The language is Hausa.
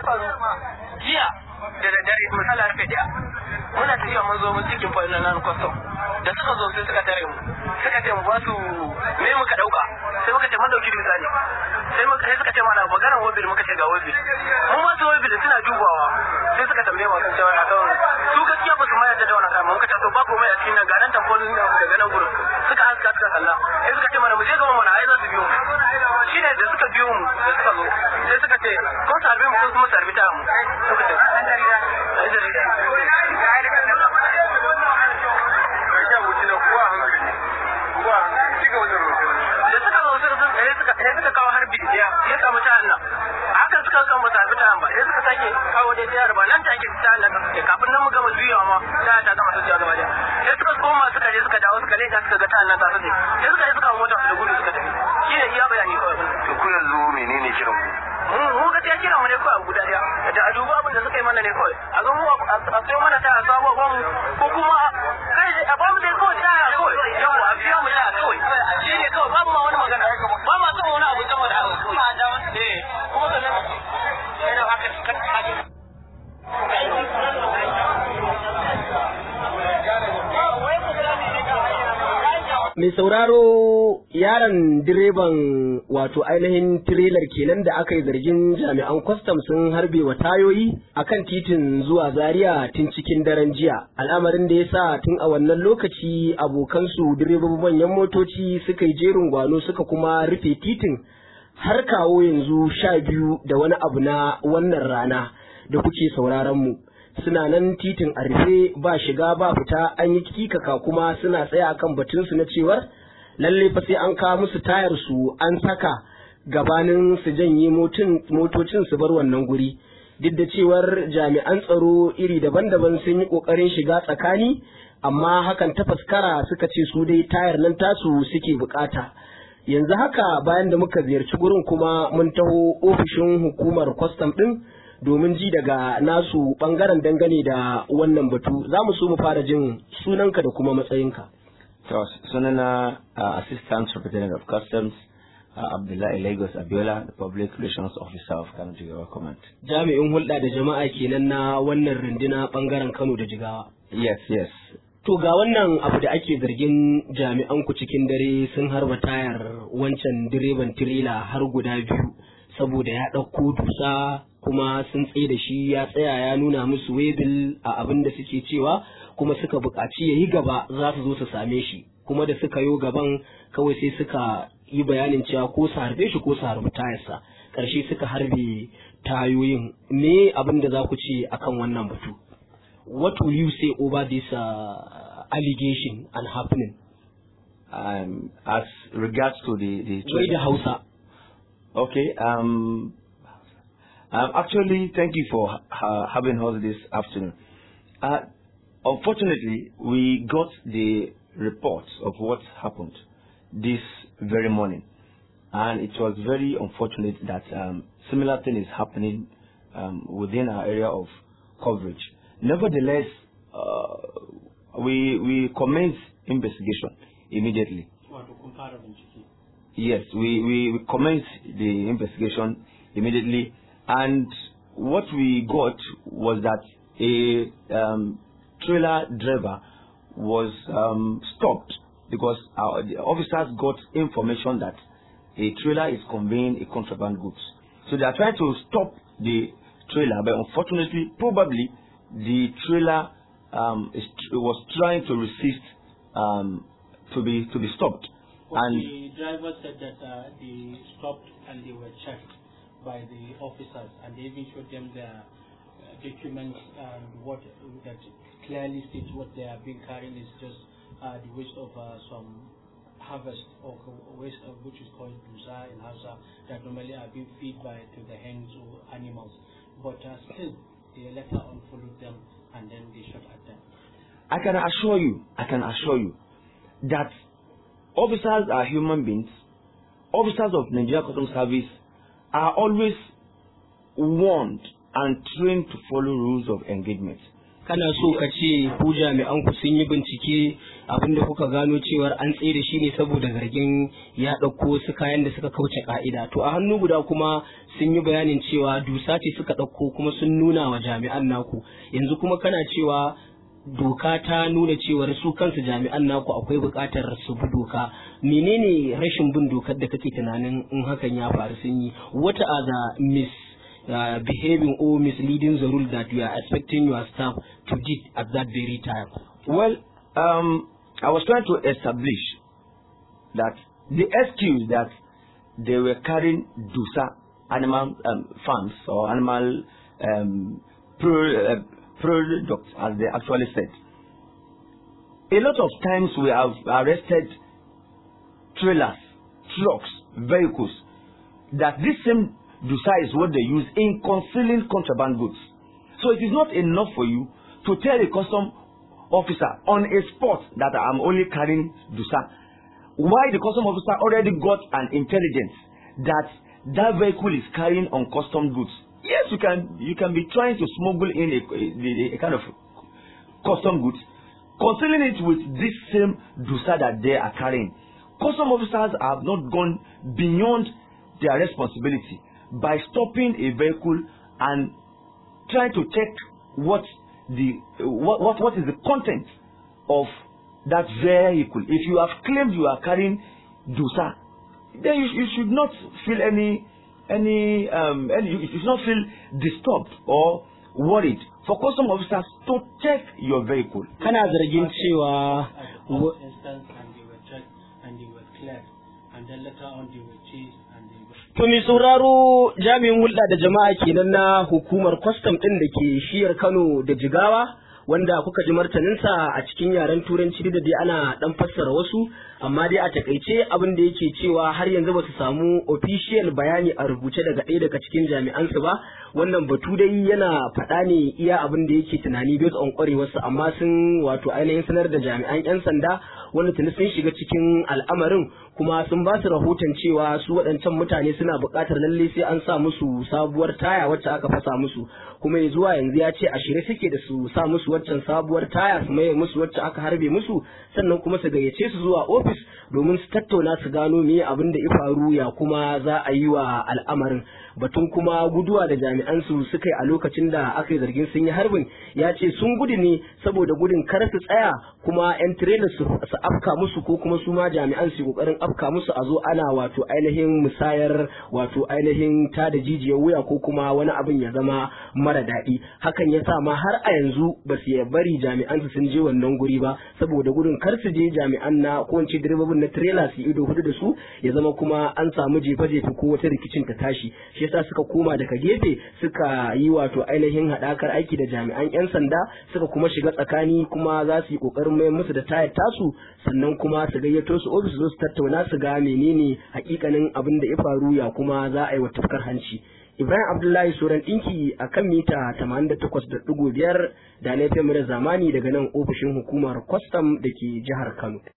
faru jiya da daddare misali harfe daya muna tafiya mun zo mun cikin fa'in nan custom da suka zo sai suka tare mu suka ce mu ba su me muka dauka sai muka ce mun dauki misali sai suka ce mana magana wabil muka ce ga wabil mun ba su wabil suna dubawa sai suka tambaye mu kan cewa akan su gaskiya ba su mayar da wannan kai muka ce to ba komai a cikin nan ga nan tamfolin daga nan gurin suka haska suka sallah sai suka ce mana mu je gaba mana ai za su biyo mu shine da suka biyo mu da suka zo sai suka ce ko sarbe mu ko kuma sarbi ta mu suka ce suka kawo harbi ya samu ta Allah haka suka kawo masa harbi ta ba sai suka sake kawo da tiyar ba nan take ta Allah kafin nan mu gama juyawa ma ta gama su gaba da sai suka koma suka je suka dawo suka leka suka ga ta Allah ta sace sai suka je suka mota da gudu suka tafi shine iya bayani kawai to ku yanzu menene kiran mu ga ta kiran mu ne kawai guda daya da a duba abin da suka yi mana ne kawai a ga mu a sayo mana ta a samu ba mu ko kuma kai a ba mu dai kawai ta kawai yawa a biya mu ta kawai shine kawai babu ma wani magana ba ma son wani abu saboda haka kuma da kuma sannan yana haka kaji mai sauraro yaron direban wato ainihin tirelar kenan da aka yi zargin jami'an kwastam sun harbe wa tayoyi akan titin zuwa Zaria tun cikin daren jiya, al'amarin da ya sa tun a wannan lokaci abokansu direbobin manyan motoci suka yi jerin gwano suka kuma rufe titin har kawo yanzu 12 da wani abu na wannan rana da kuke sauraron mu. Suna nan titin a rufe ba shiga ba fita, an yi kikaka kuma suna tsaya kan batunsu na cewar lalle fa sai an kawo musu tayar su an saka gabanin su janye motocin su bar wannan guri, duk da cewar jami'an tsaro iri daban-daban sun yi kokarin shiga tsakani amma hakan ta faskara suka ce su dai tayar nan tasu suke bukata. Yanzu haka bayan da muka ziyarci gurin kuma mun taho ofishin hukumar kwastam din domin ji daga nasu bangaren dangane da wannan batu. Za mu so mu fara jin sunanka da kuma matsayinka. Sunana Assistant Superintendent of Customs Abdullahi Lagos Abiola, the Public Relations Officer of Kano Jigawa Command. Jami'in hulɗa da jama'a kenan na wannan runduna bangaren Kano da Jigawa. Yes. To ga wannan abu da ake zargin jami'an ku cikin dare sun harba tayar wancan direban tirela har guda biyu saboda ya ɗauko dusa kuma sun tsaye da shi ya tsaya ya nuna musu webil a abin da suke cewa kuma suka buƙaci ya yi gaba za su zo su same shi, kuma da suka yo gaban kawai sai suka yi bayanin cewa ko su harbe shi ko su harbi tayarsa, ƙarshe suka harbe tayoyin. Me abin da za ku ce akan wannan batu? What will you say over this allegation and happening? As regards to the Hausa. Okay. Actually, thank you for having us this afternoon. Unfortunately, we got the reports of what happened this very morning, and it was very unfortunate that similar thing is happening within our area of coverage. Nevertheless, we commence investigation immediately. Yes, we commenced the investigation immediately, and what we got was that a trailer driver was stopped because the officers got information that a trailer is conveying a contraband goods. So they are trying to stop the trailer, but unfortunately, probably the trailer was trying to resist to be stopped. But and the driver said that they stopped and they were checked by the officers, and they even showed them their documents and what that clearly states what they have been carrying is just the waste of some harvest or waste of which is called busa in Hausa that normally are being fed to the hens or animals. But still, they later on followed them and then they shot at them. I can assure you that officers are human beings. Officers of Nigeria Customs Service are always warned and trained to follow rules of engagement. kana so ka ce ku jami'an ku sun yi bincike abinda kuka gano cewar an tsere shi ne saboda zargin ya ɗauko su kayan da suka kauce ka'ida, to a hannu guda kuma sun yi bayanin cewa dusa ce suka ɗauko kuma sun nuna wa jami'an naku, yanzu kuma kana cewa doka ta nuna cewar su kansu jami'an naku akwai buƙatar su bi doka. Menene rashin bin dokar da kake tunanin in hakan ya faru sun yi? What are the behaving or misleading the rule that you are expecting your staff to did at that very time? Well, I was trying to establish that the excuse that they were carrying DUSA, animal farms or animal products, as they actually said. A lot of times we have arrested trailers, trucks, vehicles, that this same DUSA is what they use in concealing contraband goods. So it is not enough for you to tell a custom officer on a spot that I'm only carrying DUSA. Why the custom officer already got an intelligence that that vehicle is carrying uncustom goods. Yes, you can be trying to smuggle in a kind of custom goods, concealing it with this same DUSA that they are carrying. Custom officers have not gone beyond their responsibility by stopping a vehicle and trying to check what is the content of that vehicle. If you have claimed you are carrying DUSA, then you should not feel you should not feel disturbed or worried for custom officers to check your vehicle. Kana zargin cewa instance and they were checked and they were cleared and then later on they were chased and they were... To mai sauraro, jami'in hulɗa da jama'a kenan na hukumar kwastam ɗin da ke shiyar Kano da Jigawa, wanda kuka ji martaninsa a cikin yaren turanci da dai ana ɗan fassara wasu, amma dai a takaice abin da yake cewa har yanzu ba su samu official bayani a rubuce daga ɗaya daga cikin jami'ansu ba. Wannan batu dai yana faɗa ne iya abin da yake tunani based on ƙwarewarsu, amma sun wato ainihin sanar da jami'an 'yan sanda wanda tuni sun shiga cikin al'amarin kuma sun ba su rahoton cewa su waɗancan mutane suna buƙatar lalle sai an sa musu sabuwar taya wacce aka fasa musu, kuma ya zuwa yanzu ya ce a shirye suke da su sa musu waccan sabuwar taya su maye musu wacce aka harbe musu, sannan kuma su gayyace su zuwa ofis domin su tattauna su gano me abin da ya faru ya kuma za a yi wa al'amarin. Batun kuma guduwa da jami'an su suka yi a lokacin da aka yi zargin sun yi harbin, ya ce sun gudu ne saboda gudun kar su tsaya kuma 'yan trailer su afka musu ko kuma su ma jami'an su kokarin afka musu a zo ana wato ainihin musayar wato ainihin ta da jijiyar wuya ko kuma wani abin ya zama mara daɗi. Hakan ya sa ma har a yanzu ba su bari jami'an su sun je wannan guri ba saboda gudun kar su je jami'an na ko wance direbobin na trailer su ido hudu da su ya zama kuma an samu jefe-jefe ko wata rikicin ta tashi. Shi yasa suka koma daga gefe suka yi wato ainihin haɗakar aiki da jami'an 'yan sanda suka kuma shiga tsakani kuma za su yi ƙoƙarin mayar musu da tayar tasu, sannan kuma su gayyato su ofis su tattauna su ga menene hakikanin abin da ya faru ya kuma za a yi wa tafkar hanci. Ibrahim Abdullahi Soran ɗinki a kan mita 88.5 da laifin zamani daga nan ofishin hukumar kwastam da ke jihar Kano.